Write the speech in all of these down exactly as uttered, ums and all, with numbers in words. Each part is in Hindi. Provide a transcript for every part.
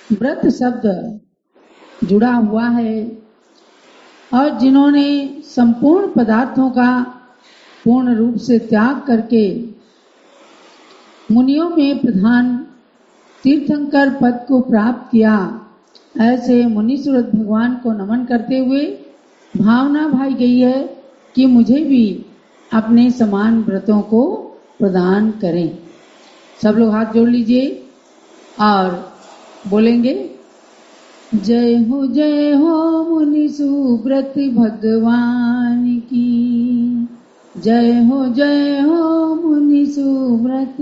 व्रत शब्द जुड़ा हुआ है और जिन्होंने संपूर्ण पदार्थों का पूर्ण रूप से त्याग करके मुनियों में प्रधान तीर्थंकर पद को प्राप्त किया, ऐसे मुनीश्वरत भगवान को नमन करते हुए भावना भाई गई है कि मुझे भी अपने समान व्रतों को प्रदान करें। सब लोग हाथ जोड़ लीजिए और बोलेंगे, जय हो जय हो मुनि सुव्रत भगवान की, जय हो जय हो मुनि सुव्रत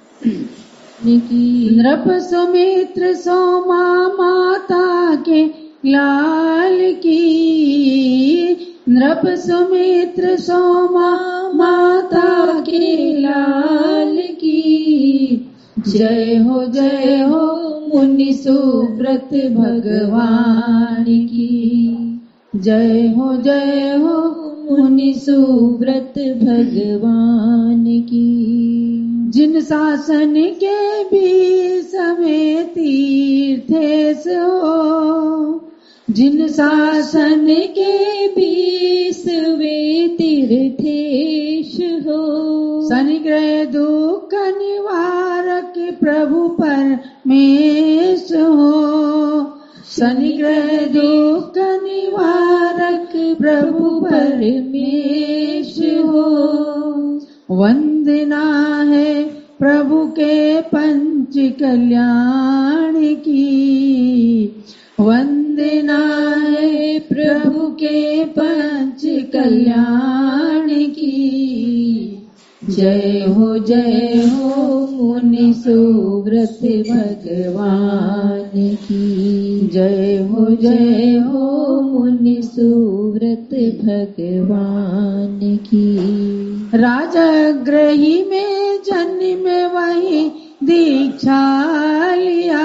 की। नृप सुमित्र सोमा माता के लाल की, नृप सुमित्र सोमा माता के लाल की, जय हो जय हो मुनि सुव्रत भगवान की, जय हो जय हो मुनि सुव्रत भगवान की। जिन शासन के भी समय तीर्थेश हो, जिन शासन के भी सवे तीर्थेश हो, शनिग्रह दुख निवारक प्रभु परमेश हो, शनिग्रह दुख निवारक प्रभु परमेश हो। वंदना है प्रभु के पंच कल्याण की, वंदना है प्रभु के पंच कल्याण की, जय हो जय हो मुनि सुव्रत भगवान की, जय हो जय हो मुनि सुव्रत भगवान की। राजगृही में जन्म वही दीक्षा लिया,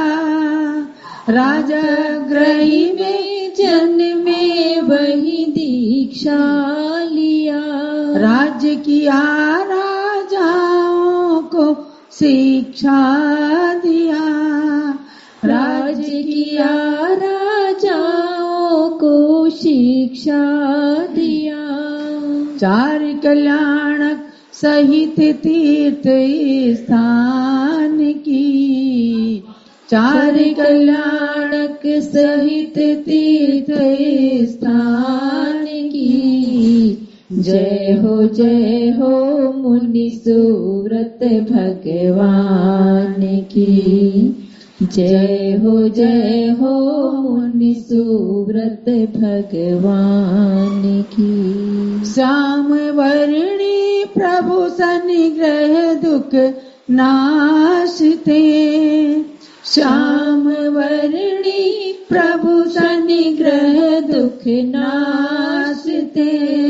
राजगृही में जन्म वही दीक्षा लिया, राज्य किया राजाओं को शिक्षा दिया, राज्य किया राजाओं को शिक्षा दिया। चार कल्याणक सहित तीर्थ स्थान की, चार कल्याणक सहित तीर्थ स्थान की, जय हो जय हो मुनि सुव्रत भगवान की, जय हो जय हो मुनि सुव्रत भगवान की। श्याम वर्णी प्रभु सनिग्रह दुख नाशते, श्याम वर्णी प्रभु सनिग्रह दुख नाशते,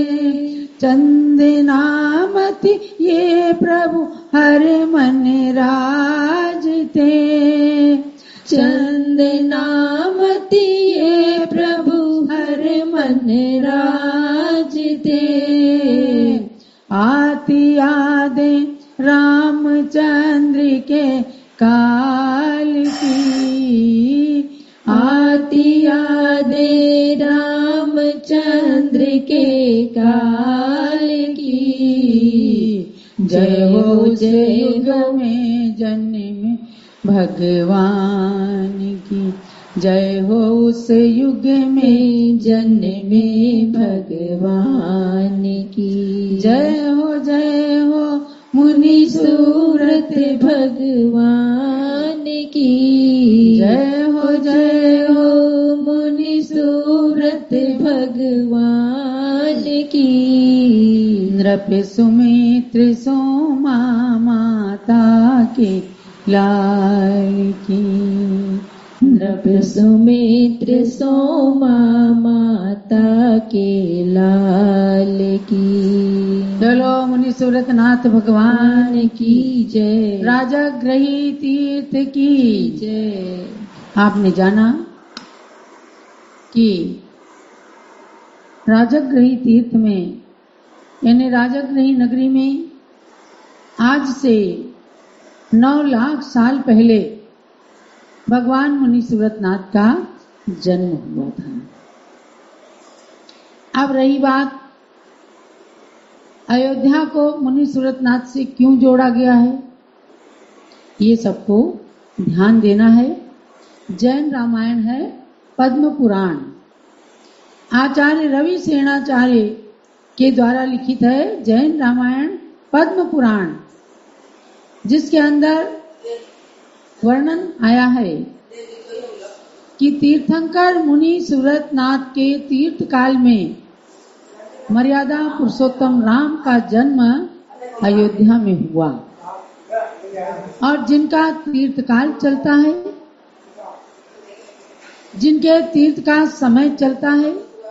चंदनामति ये प्रभु हर मन राजते, चंदनामति ये प्रभु हर मन राजते। आती यादे रामचंद्र के काल की, आती यादे रामचंद्र के काल की, जय हो जय हो में जन्म भगवान की, जय हो उस युग में जन्मे भगवान की, जय हो जय हो मुनि सुव्रत भगवान की, जय हो जय हो मुनि सुव्रत भगवान की। नृप सुमित्र सोमा माता के लाल की, नृप सुमित्र सोमा माता के लाल की। चलो मुनि सुव्रत नाथ भगवान की जय, राजा ग्रही तीर्थ की जय। आपने जाना कि राजगृही तीर्थ में यानी राजगृही नगरी में आज से नौ लाख साल पहले भगवान मुनि सुव्रतनाथ का जन्म हुआ था। अब रही बात अयोध्या को मुनि सुव्रतनाथ से क्यों जोड़ा गया है, ये सबको ध्यान देना है। जैन रामायण है पद्म पुराण, आचार्य रवि सेनाचार्य के द्वारा लिखित है जैन रामायण पद्म पुराण, जिसके अंदर वर्णन आया है कि तीर्थंकर मुनि सुव्रतनाथ के तीर्थ काल में मर्यादा पुरुषोत्तम राम का जन्म अयोध्या में हुआ, और जिनका तीर्थ काल चलता है, जिनके तीर्थ का समय चलता है,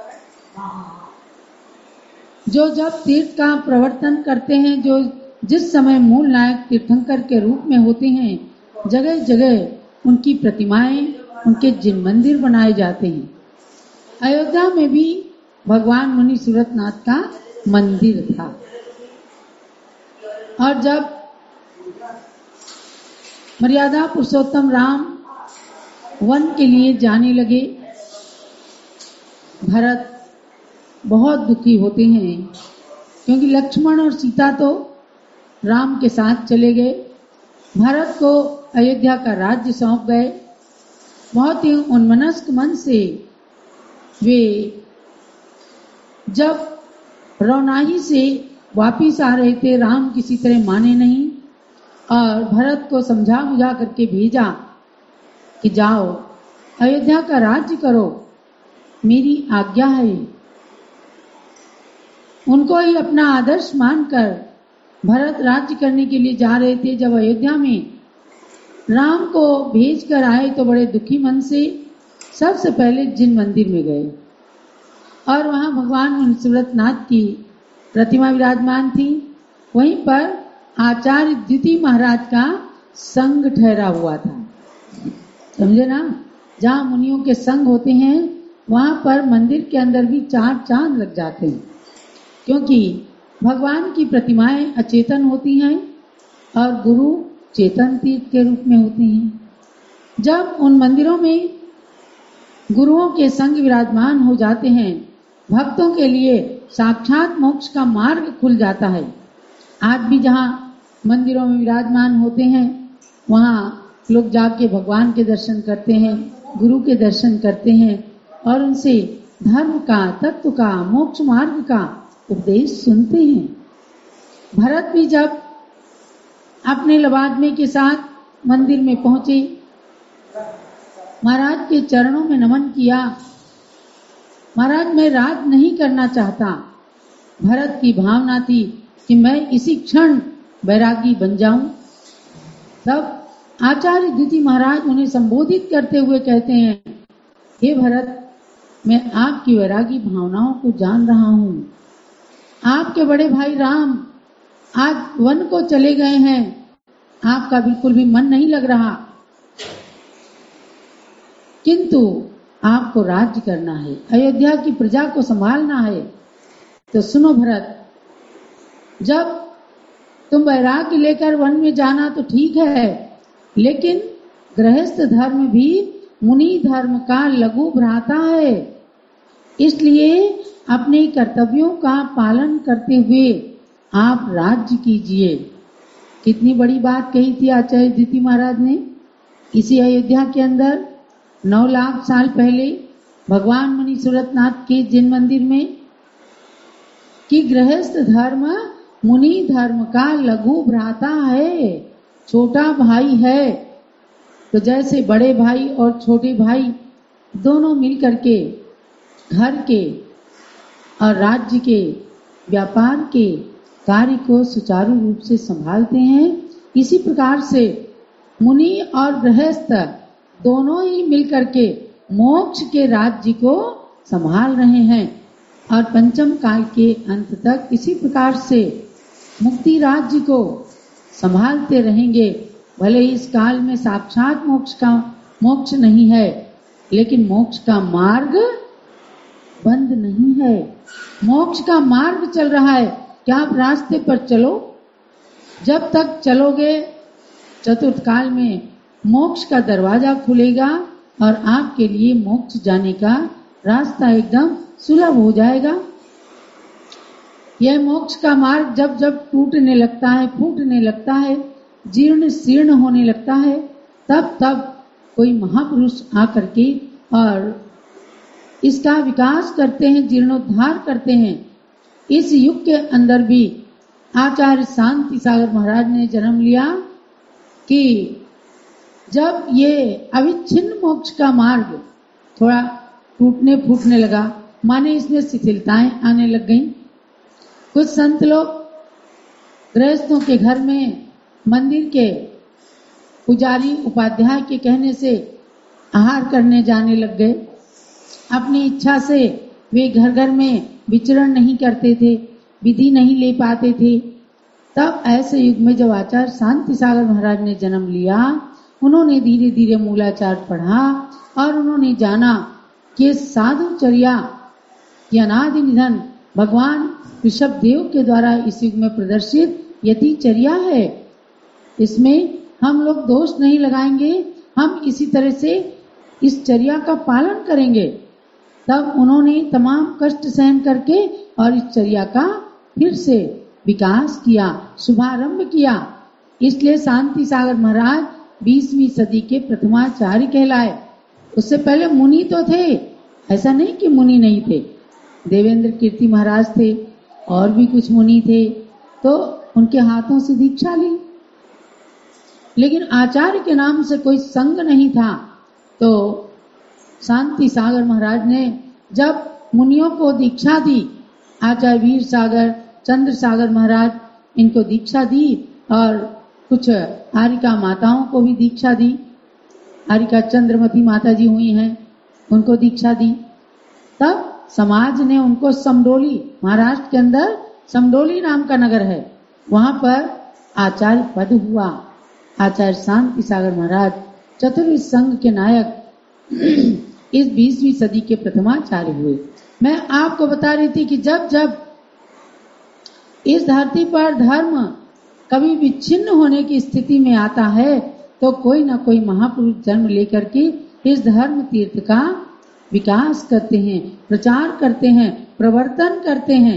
जो जब तीर्थ का प्रवर्तन करते हैं, जो जिस समय मूल नायक तीर्थंकर के रूप में होते हैं, जगह जगह उनकी प्रतिमाएं, उनके जिन मंदिर बनाए जाते हैं। अयोध्या में भी भगवान मुनि सुव्रतनाथ का मंदिर था। और जब मर्यादा पुरुषोत्तम राम वन के लिए जाने लगे, भरत बहुत दुखी होते हैं, क्योंकि लक्ष्मण और सीता तो राम के साथ चले गए, भरत को अयोध्या का राज्य सौंप गए। बहुत ही उन्मनस्क मन से वे जब रौनाही से वापिस आ रहे थे, राम किसी तरह माने नहीं और भरत को समझा बुझा करके भेजा कि जाओ अयोध्या का राज्य करो, मेरी आज्ञा है। उनको ही अपना आदर्श मानकर भरत राज्य करने के लिए जा रहे थे। जब अयोध्या में राम को भेज कर आए तो बड़े दुखी मन से सबसे पहले जिन मंदिर में गए, और वहां भगवान मुनि सुव्रतनाथ की प्रतिमा विराजमान थी। वहीं पर आचार्य द्वितीय महाराज का संग ठहरा हुआ था। समझे ना, जहाँ मुनियों के संग होते हैं वहां पर मंदिर के अंदर भी चार चांद लग जाते हैं, क्योंकि भगवान की प्रतिमाएं अचेतन होती हैं और गुरु चेतन तीर्थ के रूप में होते हैं। जब उन मंदिरों में गुरुओं के संग विराजमान हो जाते हैं, भक्तों के लिए साक्षात मोक्ष का मार्ग खुल जाता है। आज भी जहाँ मंदिरों में विराजमान होते हैं, वहाँ लोग जाके भगवान के दर्शन करते हैं, गुरु के दर्शन करते हैं और उनसे धर्म का, तत्व का, मोक्ष मार्ग का उपदेश सुनते हैं। भरत भी जब अपने लवादमे के साथ मंदिर में पहुंचे, महाराज के चरणों में नमन किया। महाराज, मैं राज नहीं करना चाहता। भरत की भावना थी कि मैं इसी क्षण बैरागी बन जाऊं। तब आचार्य द्वितीय महाराज उन्हें संबोधित करते हुए कहते हैं, हे भरत, मैं आपकी वैरागी भावनाओं को जान रहा हूं। आपके बड़े भाई राम आज वन को चले गए हैं, आपका बिल्कुल भी मन नहीं लग रहा, किंतु आपको राज्य करना है, अयोध्या की प्रजा को संभालना है। तो सुनो भरत, जब तुम वैराग्य लेकर वन में जाना तो ठीक है, लेकिन गृहस्थ धर्म भी मुनि धर्म का लघु भ्राता है। इसलिए अपने कर्तव्यों का पालन करते हुए आप राज्य कीजिए। कितनी बड़ी बात कही थी आचार्य द्वितीय महाराज ने। इसी अयोध्या के अंदर नौ लाख साल पहले भगवान मुनि सुव्रतनाथ के जिन मंदिर में कि गृहस्थ धर्म मुनि धर्म का लघु भ्राता है, छोटा भाई है। तो जैसे बड़े भाई और छोटे भाई दोनों मिलकर के घर के और राज्य के, व्यापार के कार्य को सुचारू रूप से संभालते हैं, इसी प्रकार से मुनि और गृहस्थ दोनों ही मिलकर के मोक्ष के राज्य को संभाल रहे हैं और पंचम काल के अंत तक इसी प्रकार से मुक्ति राज्य को संभालते रहेंगे। भले इस काल में साक्षात मोक्ष का मोक्ष नहीं है, लेकिन मोक्ष का मार्ग बंद नहीं है, मोक्ष का मार्ग चल रहा है। क्या आप रास्ते पर चलो, जब तक चलोगे चतुर्थ काल में मोक्ष का दरवाजा खुलेगा और आपके लिए मोक्ष जाने का रास्ता एकदम सुलभ हो जाएगा। यह मोक्ष का मार्ग जब जब टूटने लगता है, फूटने लगता है, जीर्ण शीर्ण होने लगता है, तब तब कोई महापुरुष आकर के और इसका विकास करते हैं, जीर्णोद्धार करते हैं। इस युग के अंदर भी आचार्य शांति सागर महाराज ने जन्म लिया कि जब ये अविच्छिन्न मोक्ष का मार्ग थोड़ा टूटने फूटने लगा, माने इसमें शिथिलताएं आने लग गईं। कुछ संत लोग गृहस्थों के घर में मंदिर के पुजारी उपाध्याय के कहने से आहार करने जाने लग गए। अपनी इच्छा से वे घर घर में विचरण नहीं करते थे, विधि नहीं ले पाते थे। तब ऐसे युग में जब आचार्य शांति सागर महाराज ने जन्म लिया, उन्होंने धीरे धीरे मूलाचार पढ़ा और उन्होंने जाना कि साधुचर्या की अनादि निधन भगवान ऋषभ देव के द्वारा इस युग में प्रदर्शित यतिचर्या है। इसमें हम लोग दोष नहीं लगाएंगे, हम इसी तरह से इस चर्या का पालन करेंगे। तब उन्होंने तमाम कष्ट सहन करके और इस चर्या का फिर से विकास किया, शुभारंभ किया। इसलिए शांति सागर महाराज बीसवीं सदी के प्रथमाचार्य कहलाए। उससे पहले मुनि तो थे, ऐसा नहीं कि मुनि नहीं थे। देवेंद्र कीर्ति महाराज थे और भी कुछ मुनि थे, तो उनके हाथों से दीक्षा ली, लेकिन आचार्य के नाम से कोई संग नहीं था। तो शांति सागर महाराज ने जब मुनियों को दीक्षा दी, आचार्य वीर सागर, चंद्र सागर महाराज इनको दीक्षा दी और कुछ आरिका माताओं को भी दीक्षा दी। आरिका चंद्रमती माता जी हुई हैं, उनको दीक्षा दी। तब समाज ने उनको समडोली, महाराष्ट्र के अंदर समडोली नाम का नगर है, वहां पर आचार्य पद हुआ। आचार्य शांति सागर महाराज चतुर्विध संघ के नायक इस बीसवीं सदी के प्रथमाचार्य हुए। मैं आपको बता रही थी कि जब जब इस धरती पर धर्म कभी विच्छिन्न होने की स्थिति में आता है, तो कोई ना कोई महापुरुष जन्म लेकर के इस धर्म तीर्थ का विकास करते हैं, प्रचार करते हैं, प्रवर्तन करते हैं।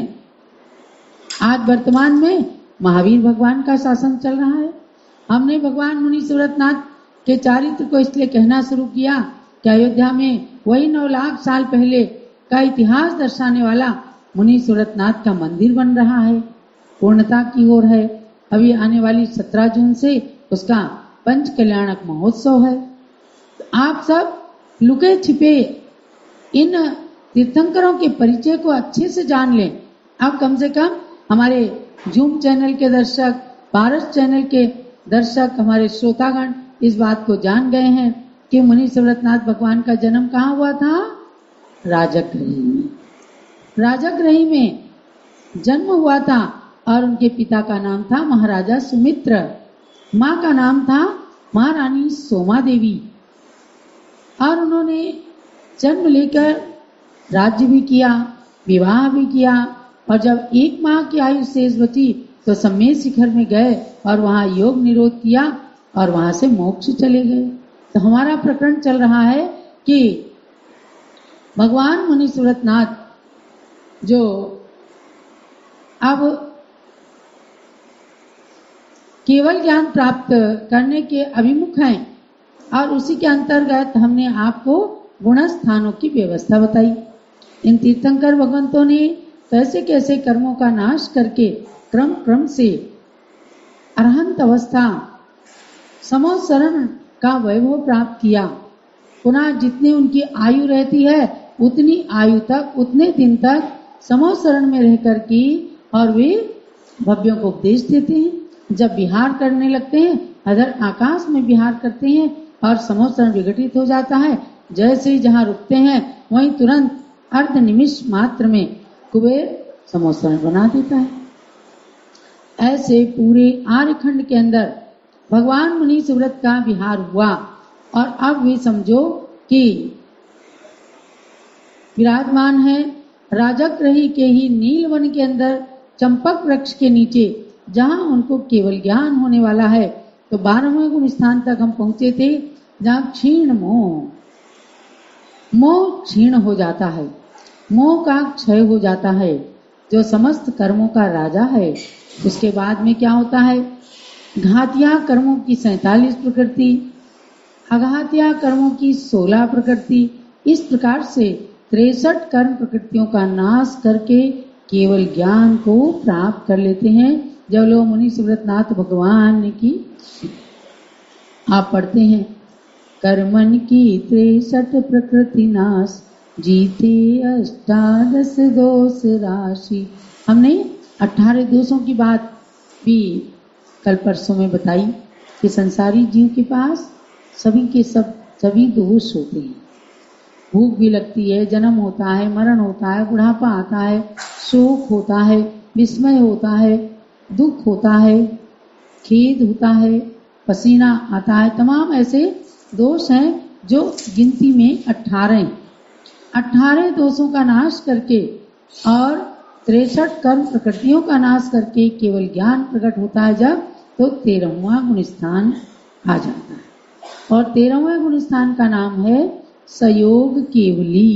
आज वर्तमान में महावीर भगवान का शासन चल रहा है। हमने भगवान मुनि सुव्रतनाथ के चारित्र को इसलिए कहना शुरू किया कि अयोध्या में वही नौ लाख साल पहले का इतिहास दर्शाने वाला मुनि सुव्रतनाथ का मंदिर बन रहा है, पूर्णता की ओर है। अभी आने वाली सत्रह जून से उसका पंच कल्याणक महोत्सव है। तो आप सब लुके छिपे इन तीर्थंकरों के परिचय को अच्छे से जान लें। अब कम से कम हमारे जूम चैनल के दर्शक, पारस चैनल के दर्शक, हमारे श्रोतागण इस बात को जान गए हैं कि मुनि सुव्रतनाथ भगवान का जन्म कहाँ हुआ था? राजगृही में। राजगृही में जन्म हुआ था और उनके पिता का नाम था महाराजा सुमित्र, माँ का नाम था महारानी सोमा देवी। और उन्होंने जन्म लेकर राज्य भी किया, विवाह भी किया, और जब एक माह की आयु शेष बची तो सम्मेद शिखर में गए और वहां योग निरोध किया और वहां से मोक्ष चले गए। तो हमारा प्रकरण चल रहा है कि भगवान मुनि सुव्रतनाथ जो अब केवल ज्ञान प्राप्त करने के अभिमुख हैं, और उसी के अंतर्गत हमने आपको गुण स्थानों की व्यवस्था बताई। इन तीर्थंकर भगवंतों ने कैसे कैसे कर्मों का नाश करके क्रम क्रम से अरहंत अवस्था समोसरण का वैभव प्राप्त किया। पुनः जितनी उनकी आयु रहती है उतनी आयु तक, उतने दिन तक समोसरण में रह कर की और वे भव्यों को उपदेश देते हैं। जब विहार करने लगते हैं, अधर आकाश में विहार करते हैं और समोसरण विघटित हो जाता है। जैसे ही जहाँ रुकते हैं वहीं तुरंत अर्ध निमिष मात्र में कुबेर समोसरण बना देता है। ऐसे पूरे आर्यखंड के अंदर भगवान मुनि सुव्रत का विहार हुआ। और अब वे समझो कि विराजमान है राजगृही के ही नीलवन के अंदर चंपक वृक्ष के नीचे, जहाँ उनको केवल ज्ञान होने वाला है। तो बारहवें गुण स्थान तक हम पहुंचे थे जहाँ क्षीण मोह, मोह क्षीण हो जाता है, मोह का क्षय हो जाता है, जो समस्त कर्मों का राजा है। उसके बाद में क्या होता है, घातिया कर्मों की सैतालीस प्रकृति, अघातिया कर्मों की सोलह प्रकृति। इस प्रकार से तिरसठ कर्म प्रकृतियों का नाश करके केवल ज्ञान को प्राप्त कर लेते हैं। जब लोग मुनि सुव्रतनाथ भगवान की आप पढ़ते हैं, कर्मन की तिरसठ प्रकृति नाश, जीते अष्टादश दोष राशि। हमने अठारह दोषों की बात भी कल परसों में बताई कि संसारी जीव के पास सभी के सब सभी दोष होते हैं। भूख भी लगती है, जन्म होता है, मरण होता है, बुढ़ापा आता है, शोक होता है, विस्मय होता है, दुख होता है, खेद होता है, पसीना आता है। तमाम ऐसे दोष हैं जो गिनती में अठारह अठारह दोषों का नाश करके और तिरसठ कर्म प्रकृतियों का नाश करके केवल ज्ञान प्रकट होता है जब, तो तेरहवां गुण स्थान आ जाता है। और तेरहवें गुण स्थान का नाम है सयोग केवली।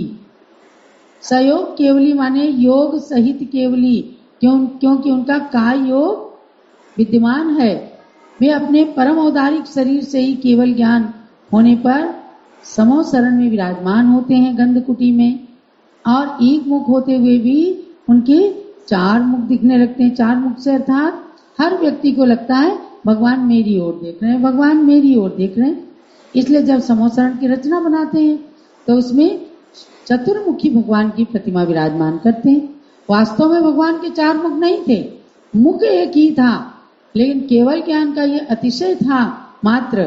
सयोग केवली माने योग सहित केवली, क्यों क्योंकि उनका काय योग विद्यमान है। वे अपने परम औदारिक शरीर से ही केवल ज्ञान होने पर समो शरण में विराजमान होते हैं गंधकुटी में, और एक मुख होते हुए भी उनके चार मुख दिखने लगते हैं। चार मुख से अर्थात हर व्यक्ति को लगता है भगवान मेरी ओर देख रहे हैं, भगवान मेरी ओर देख रहे हैं। इसलिए जब समोसरण की रचना बनाते हैं तो उसमें चतुर्मुखी भगवान की प्रतिमा विराजमान करते हैं। वास्तव में भगवान के चार मुख नहीं थे, मुख एक ही था, लेकिन केवल ज्ञान का ये अतिशय था मात्र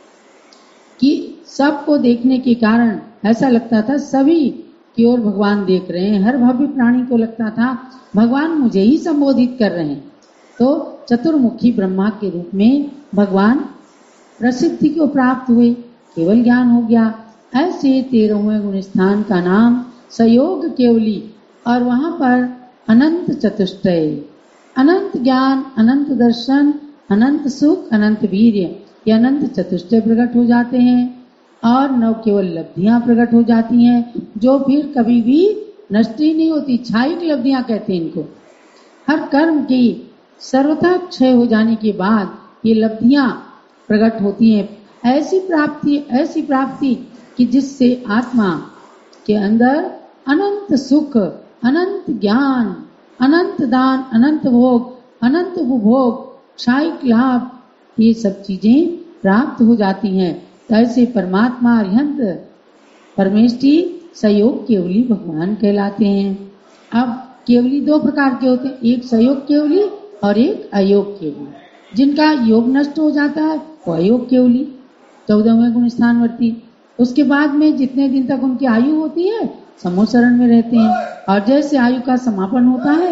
कि सबको देखने के कारण ऐसा लगता था सभी की ओर भगवान देख रहे हैं। हर भव्य प्राणी को लगता था भगवान मुझे ही संबोधित कर रहे हैं। तो चतुर्मुखी ब्रह्मा के रूप में भगवान प्रसिद्धि को प्राप्त हुए, केवल ज्ञान हो गया। ऐसे तेरहवें गुण स्थान का नाम सयोग केवली, और वहां पर अनंत चतुष्टय, अनंत ज्ञान, अनंत दर्शन, अनंत सुख, अनंत वीर्य, ये अनंत चतुष्टय प्रकट हो जाते हैं और नव केवल लब्धियां प्रकट हो जाती हैं, जो फिर कभी भी नष्ट ही नहीं होती। छायिक लब्धियां कहते हैं इनको। हर कर्म की सर्वथा क्षय हो जाने के बाद ये लब्धियां प्रकट होती हैं। ऐसी प्राप्ति ऐसी प्राप्ति कि जिससे आत्मा के अंदर अनंत सुख, अनंत ज्ञान, अनंत दान, अनंत भोग, अनंत उपभोग, क्षायिक लाभ, ये सब चीजें प्राप्त हो जाती हैं। तो ऐसे परमात्मा अरिहंत परमेष्ठी सयोग केवली भगवान कहलाते हैं। अब केवली दो प्रकार के होते हैं, एक सयोग केवली और एक अयोग केवली। जिनका योग नष्ट हो जाता है वो अयोग केवली, चौदहवें गुण स्थानवर्ती। उसके बाद में जितने दिन तक उनकी आयु होती है समोसरण में रहते हैं, और जैसे आयु का समापन होता है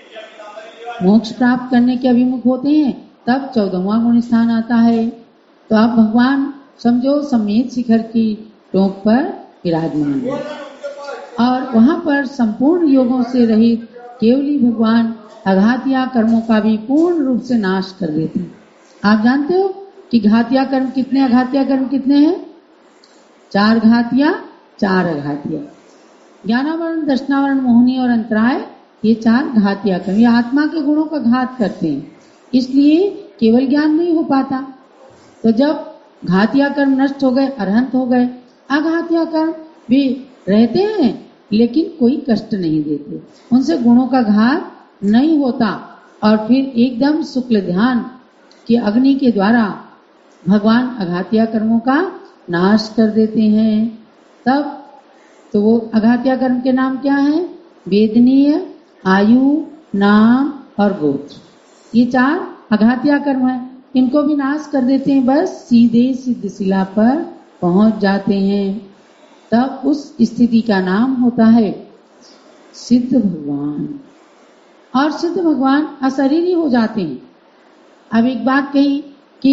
मोक्ष प्राप्त करने के अभिमुख होते हैं, तब चौदहवां गुण स्थान आता है। तो आप भगवान समझो समेत शिखर की टोक पर विराजमान है, और वहां पर संपूर्ण योगों से रहित केवली भगवान अघातिया कर्मों का भी पूर्ण रूप से नाश कर देते हैं। आप जानते हो कि घातिया कर्म कितने, अघातिया कर्म कितने हैं? चार घातिया, चार अघातिया। ज्ञानावरण, दर्शनावरण, मोहनी और अंतराय, ये चार घातिया कर्म, ये आत्मा के गुणों का घात करते हैं, इसलिए केवल ज्ञान नहीं हो पाता। तो जब घातिया कर्म नष्ट हो गए, अरहंत हो गए, अघातिया कर्म भी रहते हैं लेकिन कोई कष्ट नहीं देते, उनसे गुणों का घात नहीं होता, और फिर एकदम शुक्ल ध्यान की अग्नि के द्वारा भगवान अघातिया कर्मों का नाश कर देते हैं। तब तो वो अघातिया कर्म के नाम क्या है? वेदनीय, आयु, नाम और गोत्र, ये चार अघातिया कर्म है। इनको भी नाश कर देते हैं, बस सीधे सिद्ध शिला पर पहुंच जाते हैं। तब उस स्थिति का नाम होता है सिद्ध भगवान, और सिद्ध भगवान अशरीरी हो जाते हैं। अब एक बात कही कि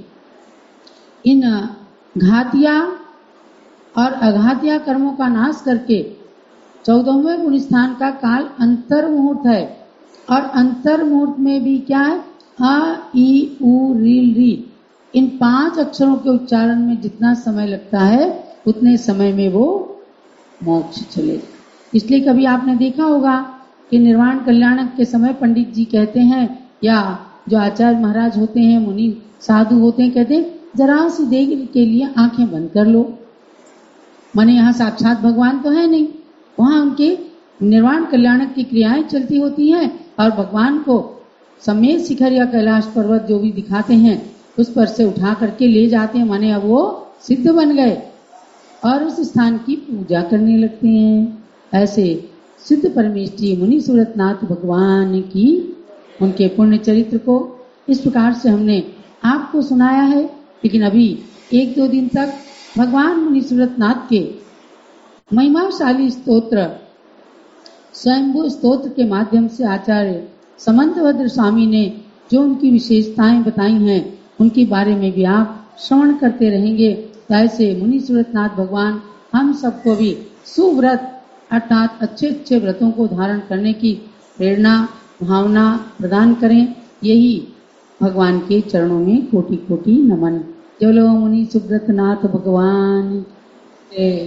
इन घातिया और अघातिया कर्मों का नाश करके चौदहवें गुण स्थान का काल अंतर मुहूर्त है, और अंतर मुहूर्त में भी क्या है? आ ई उ रील री, इन पांच अक्षरों के उच्चारण में जितना समय लगता है उतने समय में वो मोक्ष चलेगा। इसलिए कभी आपने देखा होगा कि निर्वाण कल्याणक के समय पंडित जी कहते हैं या जो आचार्य महाराज होते हैं, मुनि साधु होते हैं, कहते हैं जरा सी देर के लिए आंखें बंद कर लो। माने यहाँ साक्षात भगवान तो है नहीं, वहां उनके निर्वाण कल्याणक की क्रियाएं चलती होती हैं और भगवान को समेत शिखर या कैलाश पर्वत जो भी दिखाते हैं उस पर से उठा करके ले जाते हैं। माने अब वो सिद्ध बन गए और उस स्थान की पूजा करने लगते हैं। ऐसे सिद्ध परमेष्ठी मुनि सूरतनाथ भगवान की उनके पुण्य चरित्र को इस प्रकार से हमने आपको सुनाया है। लेकिन अभी एक दो दिन तक भगवान मुनि सूरतनाथ के महिमाशाली स्तोत्र स्वयंभू स्तोत्र के माध्यम से आचार्य समंतभद्र स्वामी ने जो उनकी विशेषताएं बताई हैं उनके बारे में भी आप श्रवण करते रहेंगे। ऐसे मुनि सूरतनाथ भगवान हम सबको भी सुव्रत अर्थात अच्छे अच्छे व्रतों को धारण करने की प्रेरणा भावना प्रदान करें। यही भगवान के चरणों में कोटि कोटि नमन। चलो मुनि सुब्रतनाथ भगवान।